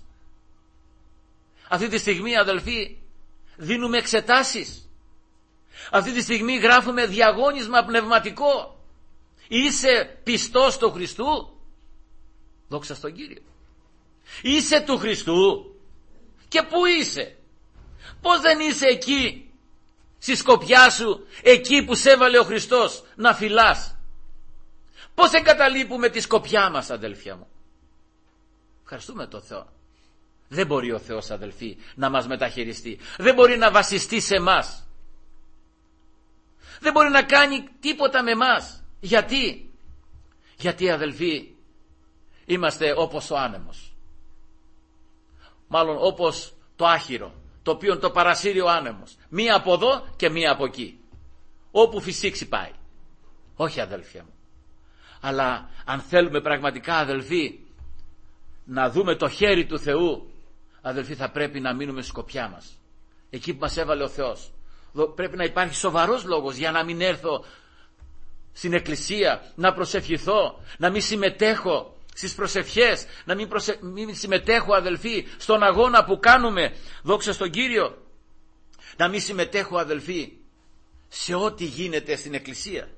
A: Αυτή τη στιγμή, αδελφοί, δίνουμε εξετάσεις. Αυτή τη στιγμή γράφουμε διαγώνισμα πνευματικό. Είσαι πιστός του Χριστού? Δόξα στον Κύριο. Είσαι του Χριστού? Και πού είσαι? Πώς δεν είσαι εκεί στη σκοπιά σου, εκεί που σε έβαλε ο Χριστός να φυλάς? Πώς εγκαταλείπουμε τη σκοπιά μας, αδελφιά μου? Ευχαριστούμε τον Θεό. Δεν μπορεί ο Θεός, αδελφοί, να μας μεταχειριστεί. Δεν μπορεί να βασιστεί σε εμάς. Δεν μπορεί να κάνει τίποτα με εμάς. Γιατί, αδελφοί, είμαστε όπως ο άνεμος. Μάλλον όπως το άχυρο, το οποίο το παρασύρει ο άνεμος. Μία από εδώ και μία από εκεί. Όπου φυσήξει πάει. Όχι, αδελφιά μου. Αλλά αν θέλουμε πραγματικά, αδελφοί, να δούμε το χέρι του Θεού, αδελφοί, θα πρέπει να μείνουμε στη σκοπιά μας, εκεί που μας έβαλε ο Θεός. Πρέπει να υπάρχει σοβαρός λόγος για να μην έρθω στην εκκλησία, να προσευχηθώ, να μην συμμετέχω στις προσευχές, να μην συμμετέχω, αδελφοί, στον αγώνα που κάνουμε, δόξα στον Κύριο. Να μην συμμετέχω, αδελφοί, σε ό,τι γίνεται στην εκκλησία.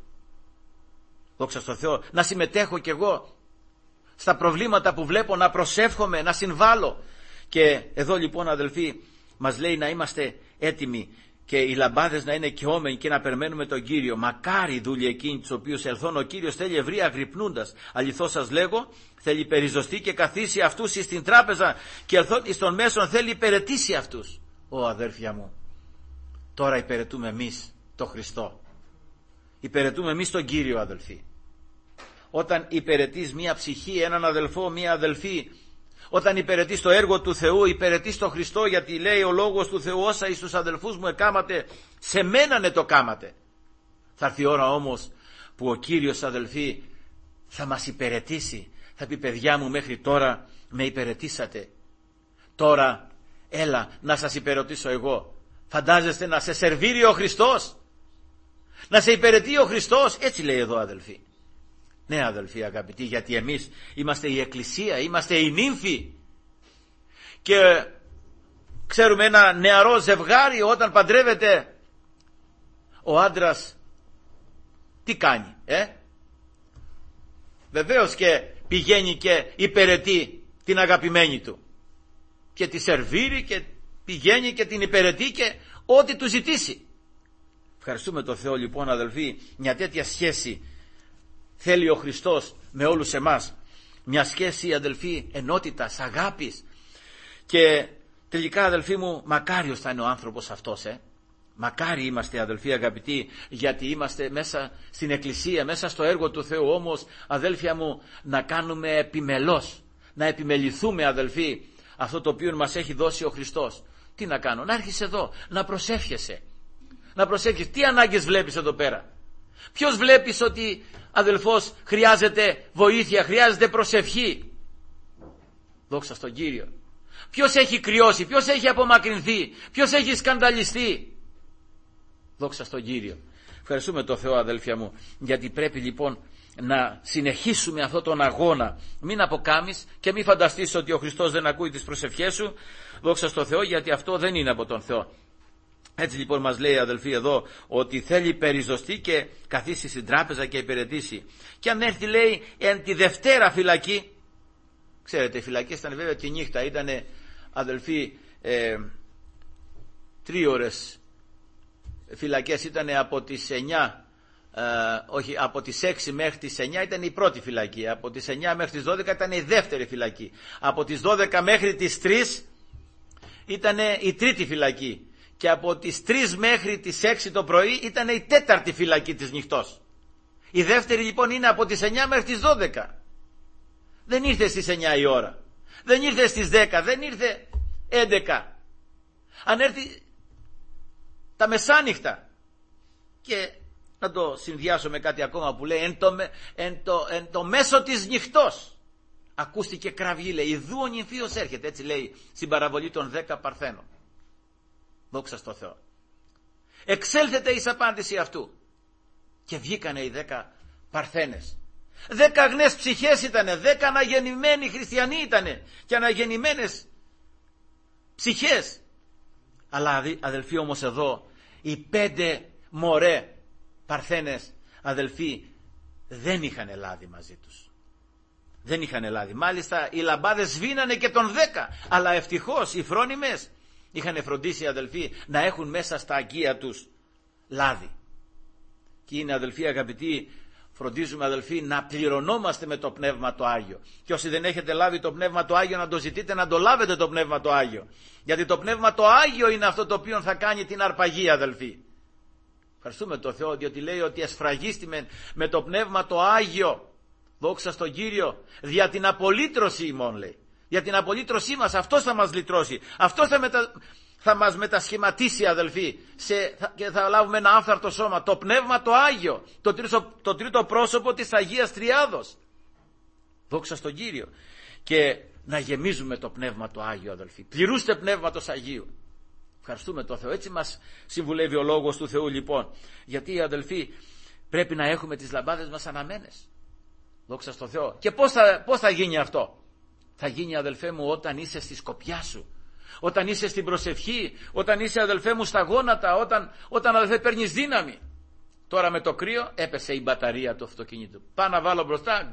A: Δόξα στον Θεό. Να συμμετέχω κι εγώ στα προβλήματα που βλέπω, να προσεύχομαι, να συμβάλλω. Και εδώ λοιπόν, αδελφοί, μας λέει να είμαστε έτοιμοι και οι λαμπάδες να είναι καιόμενοι και να περιμένουμε τον Κύριο. Μακάρι οι δούλοι εκείνοι τους οποίους ελθόν ο Κύριος θέλει ευρεία αγρυπνούντας. Αληθώς σας λέγω, θέλει περιζωστεί και καθίσει αυτούς εις την τράπεζα και ελθόν εις των μέσων θέλει υπηρετήσει αυτούς. Ω αδέρφια μου, τώρα υπηρετούμε εμείς τον Χριστό. Υπηρετούμε εμείς τον Κύριο, αδελφοί. Όταν υπηρετείς μία ψυχή, έναν αδελφό, μία αδελφή, όταν υπηρετείς το έργο του Θεού, υπηρετείς το Χριστό, γιατί λέει ο λόγος του Θεού, όσα εις τους αδελφούς μου εκάματε, σε μένανε το κάματε. Θα έρθει η ώρα όμως που ο Κύριος, αδελφοί, θα μας υπηρετήσει. Θα πει, παιδιά μου, μέχρι τώρα με υπηρετήσατε, τώρα έλα να σας υπηρετήσω εγώ. Φαντάζεστε να σε σερβίρει ο Χριστός, να σε υπηρετεί ο Χριστός? Έτσι λέει εδώ, αδελφοί. Ναι, αδελφοί αγαπητοί, γιατί εμείς είμαστε η Εκκλησία, είμαστε οι νύμφοι. Και ξέρουμε, ένα νεαρό ζευγάρι όταν παντρεύεται, ο άντρας τι κάνει? Βεβαίως και πηγαίνει και υπηρετεί την αγαπημένη του και τη σερβίρει και πηγαίνει και την υπηρετεί και ό,τι του ζητήσει. Ευχαριστούμε τον Θεό λοιπόν, αδελφοί, μια τέτοια σχέση θέλει ο Χριστός με όλους εμάς. Μια σχέση, αδελφοί, ενότητας, αγάπης. Και τελικά, αδελφοί μου, μακάριος θα είναι ο άνθρωπος αυτός. Μακάρι είμαστε, αδελφοί αγαπητοί, γιατί είμαστε μέσα στην Εκκλησία, μέσα στο έργο του Θεού. Όμως, αδέλφια μου, να κάνουμε επιμελώς, να επιμεληθούμε, αδελφοί, αυτό το οποίο μας έχει δώσει ο Χριστός. Τι να κάνω? Να έρχεσαι εδώ, να προσεύχεσαι. Να προσεύχεσαι. Τι ανάγκες βλέπεις εδώ πέρα? Ποιος βλέπεις ότι, αδελφός, χρειάζεται βοήθεια, χρειάζεται προσευχή? Δόξα στον Κύριο. Ποιος έχει κρυώσει, ποιος έχει απομακρυνθεί, ποιος έχει σκανδαλιστεί? Δόξα στον Κύριο. Ευχαριστούμε τον Θεό, αδέλφια μου, γιατί πρέπει λοιπόν να συνεχίσουμε αυτόν τον αγώνα. Μην αποκάμεις και μην φανταστείς ότι ο Χριστός δεν ακούει τις προσευχές σου. Δόξα στον Θεό, γιατί αυτό δεν είναι από τον Θεό. Έτσι λοιπόν μας λέει, αδελφοί, εδώ ότι θέλει περιζωστεί και καθίσει στην τράπεζα και υπηρετήσει. Και αν έρθει, λέει, εν τη Δευτέρα φυλακή. Ξέρετε, οι φυλακές ήταν βέβαια τη νύχτα, ήταν, αδελφοί, 3 ώρες φυλακές, ήταν από τις 9, από τις 6 μέχρι τις 9 ήταν η πρώτη φυλακή, από τις 9 μέχρι τις 12 ήταν η δεύτερη φυλακή, από τις 12 μέχρι τις 3 ήταν η τρίτη φυλακή, και από τις 3 μέχρι τις 6 το πρωί ήταν η τέταρτη φυλακή της νυχτός. Η δεύτερη λοιπόν είναι από τις 9 μέχρι τις 12. Δεν ήρθε στις 9 η ώρα, δεν ήρθε στις 10, δεν ήρθε 11. Αν έρθει τα μεσάνυχτα. Και να το συνδυάσω με κάτι ακόμα που λέει, εν το μέσο της νυχτός ακούστηκε κραυγή, λέει, ιδού ο νυμφίος έρχεται. Έτσι λέει στην παραβολή των 10 Παρθένων. Δόξα στο Θεό. Εξέλθετε εις απάντηση αυτού. Και βγήκανε οι 10 Παρθένες. 10 αγνές ψυχές ήτανε, 10 αναγεννημένοι χριστιανοί ήτανε και αναγεννημένες ψυχές. Αλλά αδελφοί, όμως εδώ οι 5 μωρέ Παρθένες, αδελφοί, δεν είχαν λάδι μαζί τους. Δεν είχαν λάδι. Μάλιστα οι λαμπάδες σβήνανε και των 10. Αλλά ευτυχώς οι φρόνιμες είχαν φροντίσει, αδελφοί, να έχουν μέσα στα αγκία τους λάδι. Και είναι, αδελφοί αγαπητοί, φροντίζουμε, αδελφοί, να πληρωνόμαστε με το Πνεύμα το Άγιο. Και όσοι δεν έχετε λάβει το Πνεύμα το Άγιο, να το ζητείτε να το λάβετε το Πνεύμα το Άγιο. Γιατί το Πνεύμα το Άγιο είναι αυτό το οποίο θα κάνει την αρπαγή, αδελφοί. Ευχαριστούμε τον Θεό, διότι λέει ότι εσφραγίστημεν με το Πνεύμα το Άγιο. Δόξα στον Κύριο. Δια την απολύτρωση ημών, λέει. Για την απολύτρωσή μας, αυτός θα μας λυτρώσει. Αυτός θα μας μετασχηματίσει, αδελφοί, και θα λάβουμε ένα άφθαρτο σώμα. Το Πνεύμα το Άγιο, το τρίτο πρόσωπο της Αγίας Τριάδος. Δόξα στον Κύριο. Και να γεμίζουμε το Πνεύμα το Άγιο, αδελφοί. Πληρούστε Πνεύματος Αγίου. Ευχαριστούμε τον Θεό. Έτσι μας συμβουλεύει ο Λόγος του Θεού λοιπόν. Γιατί, αδελφοί, πρέπει να έχουμε τις λαμπάδες μας αναμένες. Δόξα στον Θεό. Και πώς θα γίνει αυτό? Θα γίνει, αδελφέ μου, όταν είσαι στη σκοπιά σου, όταν είσαι στην προσευχή, όταν είσαι, αδελφέ μου, στα γόνατα, όταν αδελφέ παίρνεις δύναμη. Τώρα με το κρύο έπεσε η μπαταρία του αυτοκίνητου. Πάω να βάλω μπροστά,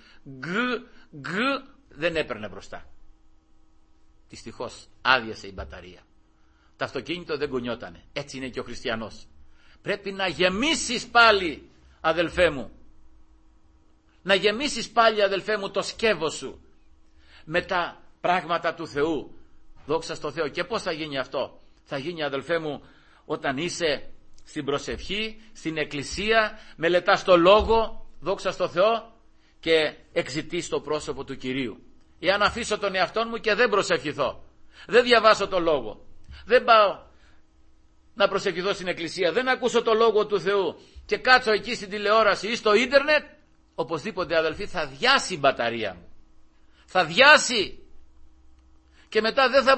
A: δεν έπαιρνε μπροστά. Δυστυχώς άδειασε η μπαταρία. Το αυτοκίνητο δεν κουνιότανε. Έτσι είναι και ο χριστιανός. Πρέπει να γεμίσεις πάλι, αδελφέ μου. Να γεμίσεις πάλι, αδελφέ μου, το σκεύος σου με τα πράγματα του Θεού. Δόξα στο Θεό. Και πώς θα γίνει αυτό? Θα γίνει, αδελφέ μου, όταν είσαι στην προσευχή, στην εκκλησία, μελετάς το Λόγο, δόξα στο Θεό, και εξητείς το πρόσωπο του Κυρίου. Εάν αφήσω τον εαυτό μου και δεν προσευχηθώ, δεν διαβάσω το Λόγο, δεν πάω να προσευχηθώ στην εκκλησία, δεν ακούσω το Λόγο του Θεού και κάτσω εκεί στην τηλεόραση ή στο ίντερνετ, οπωσδήποτε αδελφοί θα διάσει η μπαταρία μου. Θα διάσει και μετά δεν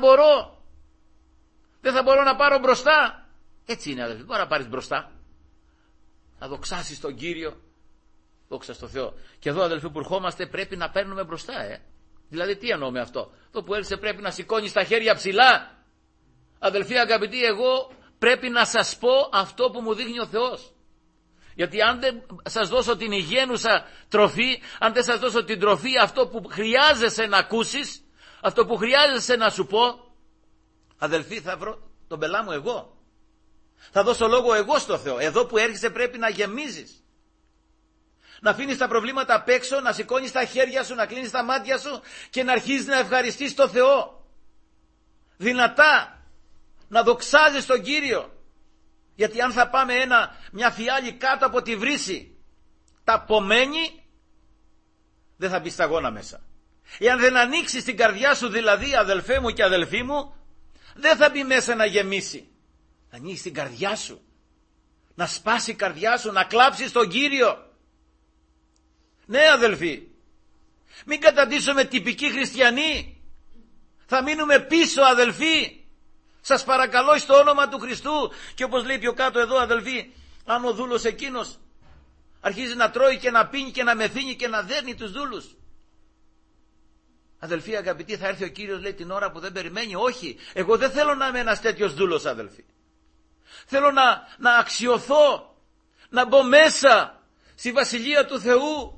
A: θα μπορώ να πάρω μπροστά. Έτσι είναι αδελφοί, μπορεί να πάρεις μπροστά, να δοξάσεις τον Κύριο, δόξα στο Θεό. Και εδώ αδελφοί που ερχόμαστε πρέπει να παίρνουμε μπροστά. Δηλαδή τι εννοώ με αυτό? Το που έρχεσαι πρέπει να σηκώνεις τα χέρια ψηλά. Αδελφοί αγαπητοί, εγώ πρέπει να σας πω αυτό που μου δείχνει ο Θεός. Γιατί αν δεν σας δώσω την υγιένουσα τροφή, αν δεν σας δώσω την τροφή, αυτό που χρειάζεσαι να ακούσεις, αυτό που χρειάζεσαι να σου πω, αδελφοί, θα βρω τον πελά μου εγώ. Θα δώσω λόγο εγώ στο Θεό. Εδώ που έρχεσαι πρέπει να γεμίζεις. Να αφήνεις τα προβλήματα απ' έξω, να σηκώνεις τα χέρια σου, να κλείνεις τα μάτια σου και να αρχίζεις να ευχαριστείς τον Θεό. Δυνατά, να δοξάζεις τον Κύριο. Γιατί αν θα πάμε μια φιάλη κάτω από τη βρύση, τα πομένη, δεν θα μπει σταγόνα μέσα. Εάν δεν ανοίξεις την καρδιά σου δηλαδή, αδελφέ μου και αδελφοί μου, δεν θα μπει μέσα να γεμίσει. Να ανοίξεις την καρδιά σου, να σπάσει η καρδιά σου, να κλάψεις τον Κύριο. Ναι αδελφοί, μην καταντήσουμε τυπικοί χριστιανοί, θα μείνουμε πίσω αδελφοί. Σας παρακαλώ στο όνομα του Χριστού. Και όπως λέει πιο κάτω εδώ αδελφοί, αν ο δούλος εκείνος αρχίζει να τρώει και να πίνει και να μεθύνει και να δέρνει τους δούλους, αδελφοί αγαπητοί, θα έρθει ο Κύριος, λέει, την ώρα που δεν περιμένει. Όχι, εγώ δεν θέλω να είμαι ένας τέτοιος δούλος αδελφοί. Θέλω να αξιωθώ, να μπω μέσα στη Βασιλεία του Θεού,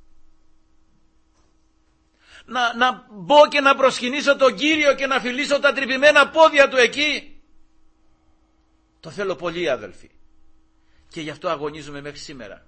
A: να μπω και να προσκυνήσω τον Κύριο και να φιλήσω τα τρυπημένα πόδια του εκεί. Το θέλω πολύ αδελφοί, και γι' αυτό αγωνίζομαι μέχρι σήμερα.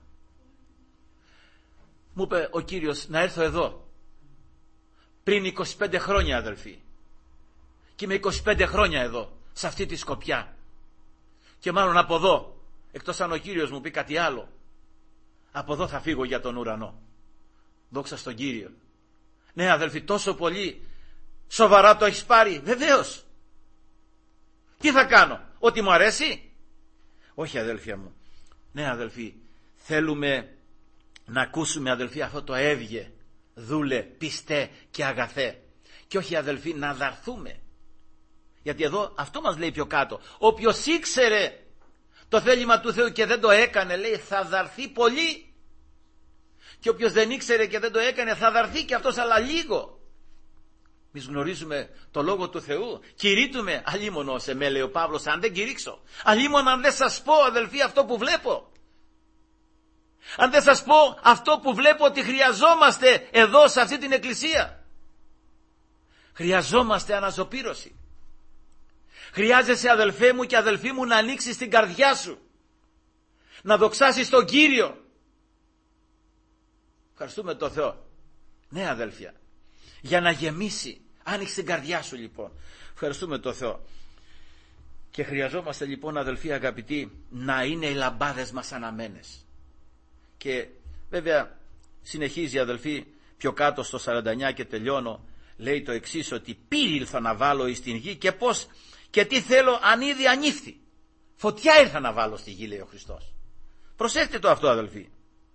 A: Μου είπε ο Κύριος να έρθω εδώ πριν 25 χρόνια αδελφοί, και είμαι 25 χρόνια εδώ σε αυτή τη σκοπιά, και μάλλον από εδώ, εκτός αν ο Κύριος μου πει κάτι άλλο, από εδώ θα φύγω για τον ουρανό. Δόξα στον Κύριο. Ναι αδελφοί, τόσο πολύ σοβαρά το έχεις πάρει? Βεβαίως. Τι θα κάνω? Ότι μου αρέσει? Όχι αδελφία μου. Ναι αδελφοί, θέλουμε να ακούσουμε αδελφοί αυτό το έβγε, δούλε, πιστέ και αγαθέ. Και όχι αδελφοί να δαρθούμε. Γιατί εδώ αυτό μας λέει πιο κάτω. Όποιος ήξερε το θέλημα του Θεού και δεν το έκανε, λέει, θα δαρθεί πολύ. Και όποιος δεν ήξερε και δεν το έκανε, θα δαρθεί και αυτός, αλλά λίγο. Εμείς γνωρίζουμε το Λόγο του Θεού, κηρύττουμε. Αλίμονο σε με, λέει ο Παύλος, αν δεν κηρύξω. Αλίμονο αν δεν σας πω αδελφοί αυτό που βλέπω. Αν δεν σας πω αυτό που βλέπω ότι χρειαζόμαστε εδώ σε αυτή την εκκλησία. Χρειαζόμαστε αναζωπήρωση. Χρειάζεσαι αδελφέ μου και αδελφοί μου να ανοίξεις την καρδιά σου, να δοξάσεις τον Κύριο. Ευχαριστούμε τον Θεό. Ναι αδελφιά, για να γεμίσει. Άνοιξε την καρδιά σου λοιπόν. Ευχαριστούμε τον Θεό. Και χρειαζόμαστε λοιπόν αδελφοί αγαπητοί να είναι οι λαμπάδες μας αναμένες. Και βέβαια συνεχίζει αδελφοί πιο κάτω στο 49 και τελειώνω. Λέει το εξής, ότι πύρη ήρθα να βάλω εις την γη και πώς και τι θέλω αν ήδη ανήφθη. Φωτιά ήρθα να βάλω στη γη, λέει ο Χριστός. Προσέχτε το αυτό αδελφοί.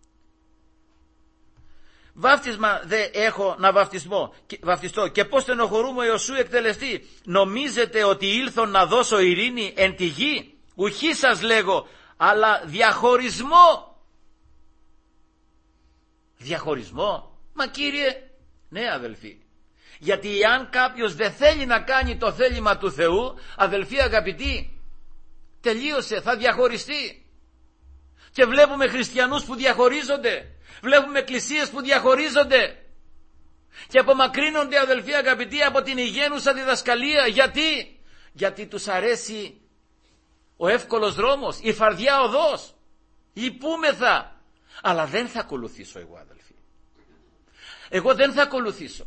A: Βάφτισμα δε έχω να βαφτιστώ και πώς στενοχωρούμε ο Ιωσού εκτελεστεί. Νομίζετε ότι ήλθον να δώσω ειρήνη εν τη γη? Ουχή σας λέγω, αλλά διαχωρισμό. Διαχωρισμό? Μα Κύριε, ναι αδελφοί. Γιατί αν κάποιος δεν θέλει να κάνει το θέλημα του Θεού, αδελφοί αγαπητοί, τελείωσε, θα διαχωριστεί. Και βλέπουμε χριστιανούς που διαχωρίζονται. Βλέπουμε εκκλησίες που διαχωρίζονται και απομακρύνονται αδελφοί αγαπητοί από την υγιένουσα διδασκαλία. Γιατί τους αρέσει ο εύκολος δρόμος, η φαρδιά οδός. Λυπούμεθα. Αλλά δεν θα ακολουθήσω εγώ αδελφοί. Εγώ δεν θα ακολουθήσω.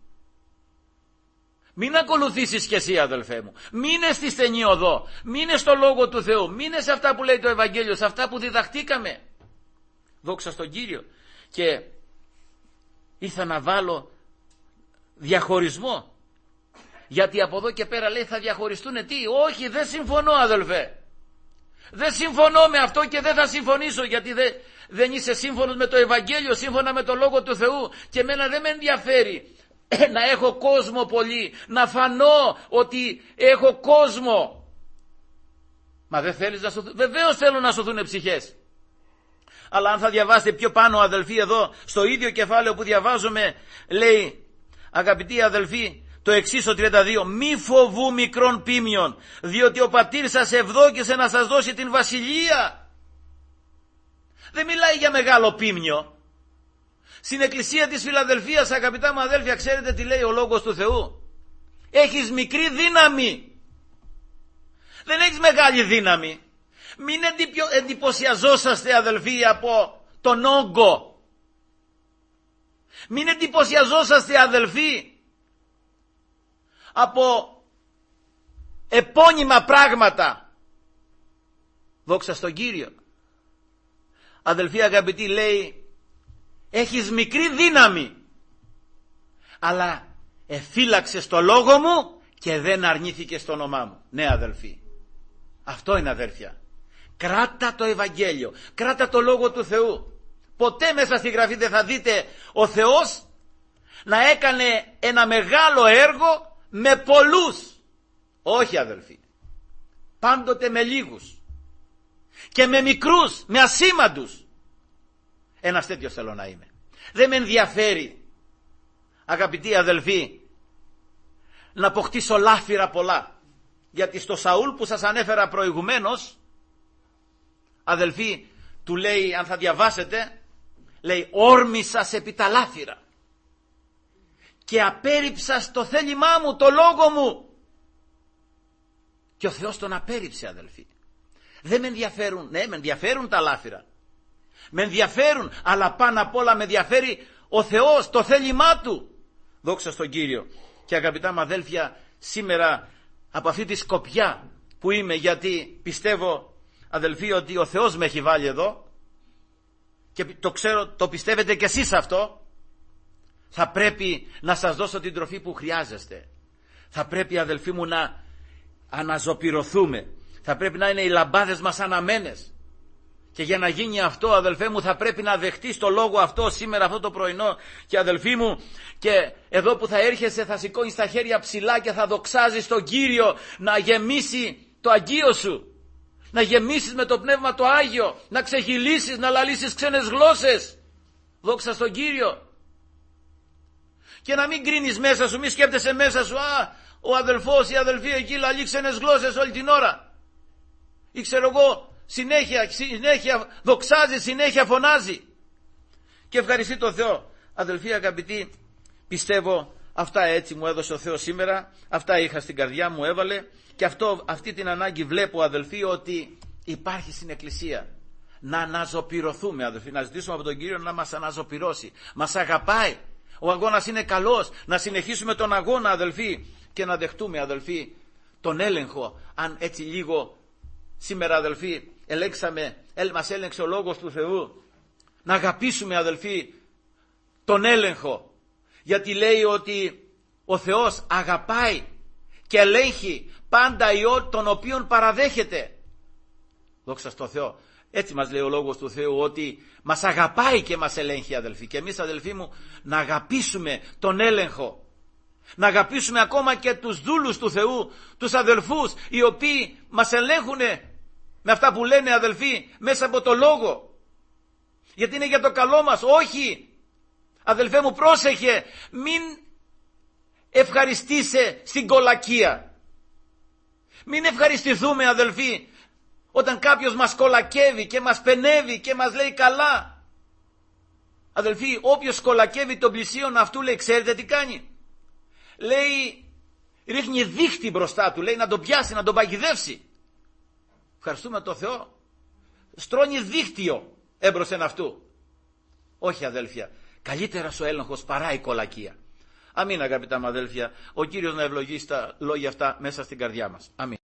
A: Μην ακολουθήσεις κι εσύ αδελφέ μου. Μείνε στη στενή οδό. Μείνε στο Λόγο του Θεού. Μείνε σε αυτά που λέει το Ευαγγέλιο, σε αυτά που διδαχτήκαμε. Δόξα στον Κύριο. Και ήρθα να βάλω, διαχωρισμό. Γιατί από εδώ και πέρα λέει θα διαχωριστούν τι? Όχι, δεν συμφωνώ αδελφέ. Δεν συμφωνώ με αυτό και δεν θα συμφωνήσω, γιατί δεν είσαι σύμφωνος με το Ευαγγέλιο, σύμφωνα με το Λόγο του Θεού, και εμένα δεν με ενδιαφέρει να έχω κόσμο πολύ, να φανώ ότι έχω κόσμο. Μα δεν θέλεις να σωθούν? Βεβαίως θέλω να σωθούν ψυχές. Αλλά αν θα διαβάσετε πιο πάνω αδελφοί, εδώ στο ίδιο κεφάλαιο που διαβάζουμε, λέει, αγαπητοί αδελφοί, το εξής το 32, μη φοβού μικρών πίμιων, διότι ο πατήρ σας ευδόκησε να σας δώσει την βασιλεία. Δεν μιλάει για μεγάλο πίμνιο. Στην εκκλησία της Φιλαδελφίας, αγαπητά μου αδέλφια, ξέρετε τι λέει ο Λόγος του Θεού? Έχεις μικρή δύναμη, δεν έχεις μεγάλη δύναμη. Μην εντυπωσιαζόσαστε αδελφοί από τον όγκο. Μην εντυπωσιαζόσαστε αδελφοί από επώνυμα πράγματα. Δόξα στον Κύριο. Αδελφοί αγαπητοί, λέει, έχεις μικρή δύναμη, αλλά εφύλαξες το λόγο μου και δεν αρνήθηκες το όνομά μου. Ναι αδελφοί, αυτό είναι αδέρφια. Κράτα το Ευαγγέλιο, κράτα το Λόγο του Θεού. Ποτέ μέσα στη Γραφή δεν θα δείτε ο Θεός να έκανε ένα μεγάλο έργο με πολλούς. Όχι αδελφοί, πάντοτε με λίγους και με μικρούς, με ασήμαντους. Ένας τέτοιος θέλω να είμαι. Δεν με ενδιαφέρει, αγαπητοί αδελφοί, να αποκτήσω λάφυρα πολλά. Γιατί στο Σαούλ που σας ανέφερα προηγουμένως, αδελφοί, του λέει, αν θα διαβάσετε, λέει, όρμησα επί τα λάφυρα και απέρριψα στο θέλημά μου, το λόγο μου. Και ο Θεός τον απέρριψε αδελφοί. Δεν με ενδιαφέρουν, ναι με ενδιαφέρουν τα λάφυρα, με ενδιαφέρουν, αλλά πάνω απ' όλα με ενδιαφέρει ο Θεός, το θέλημά του. Δόξα στον Κύριο. Και αγαπητά μου αδέλφια, σήμερα από αυτή τη σκοπιά που είμαι, γιατί πιστεύω αδελφοί ότι ο Θεός με έχει βάλει εδώ και το ξέρω, το πιστεύετε κι εσείς αυτό, θα πρέπει να σας δώσω την τροφή που χρειάζεστε. Θα πρέπει αδελφοί μου να αναζωπυρωθούμε, θα πρέπει να είναι οι λαμπάδες μας αναμένες. Και για να γίνει αυτό αδελφέ μου θα πρέπει να δεχτείς το λόγο αυτό σήμερα, αυτό το πρωινό. Και αδελφοί μου, και εδώ που θα έρχεσαι θα σηκώνεις τα χέρια ψηλά και θα δοξάζεις τον Κύριο, να γεμίσει το Αγίο σου, να γεμίσεις με το Πνεύμα το Άγιο, να ξεχυλήσεις, να λαλήσεις ξένες γλώσσες. Δόξα στον Κύριο. Και να μην κρίνεις μέσα σου, μην σκέπτεσαι μέσα σου, ο αδελφός ή η αδελφή εκεί λαλεί ξένες γλώσσες όλη την ώρα, ή ξέρω εγώ, συνέχεια δοξάζει, συνέχεια φωνάζει. Και ευχαριστεί τον Θεό. Αδελφοί αγαπητοί, πιστεύω αυτά έτσι μου έδωσε ο Θεός σήμερα, αυτά είχα στην καρδιά μου, έβαλε, και αυτή την ανάγκη βλέπω αδελφοί ότι υπάρχει στην Εκκλησία. Να αναζωπυρωθούμε αδελφοί, να ζητήσουμε από τον Κύριο να μας αναζωπυρώσει. Μας αγαπάει, ο αγώνας είναι καλός, να συνεχίσουμε τον αγώνα αδελφοί και να δεχτούμε αδελφοί τον έλεγχο. Αν έτσι λίγο σήμερα αδελφοί μας έλεγξε ο Λόγος του Θεού, να αγαπήσουμε αδελφοί τον έλεγχο, γιατί λέει ότι ο Θεός αγαπάει και ελέγχει πάντα τον οποίον παραδέχεται. Δόξα στο Θεό. Έτσι μας λέει ο Λόγος του Θεού, ότι μας αγαπάει και μας ελέγχει αδελφοί. Και εμείς αδελφοί μου να αγαπήσουμε τον έλεγχο, να αγαπήσουμε ακόμα και τους δούλους του Θεού, τους αδελφούς οι οποίοι μας ελέγχουν με αυτά που λένε αδελφοί μέσα από το Λόγο, γιατί είναι για το καλό μας. Όχι αδελφέ μου, πρόσεχε, μην ευχαριστείσαι στην κολακία. Μην ευχαριστηθούμε αδελφοί όταν κάποιος μας κολακεύει και μας πενεύει και μας λέει καλά. Αδελφοί, όποιος κολακεύει τον πλησίον αυτού, λέει, ξέρετε τι κάνει? Λέει, ρίχνει δίχτυ μπροστά του, λέει, να τον πιάσει, να τον παγιδεύσει. Ευχαριστούμε τον Θεό. Στρώνει δίχτυο έμπροσθεν αυτού. Όχι αδέλφια, καλύτερα ο έλεγχος παρά η κολακία. Αμήν αγαπητά μου αδέλφια, ο Κύριος να ευλογήσει τα λόγια αυτά μέσα στην καρδιά μας. Αμήν.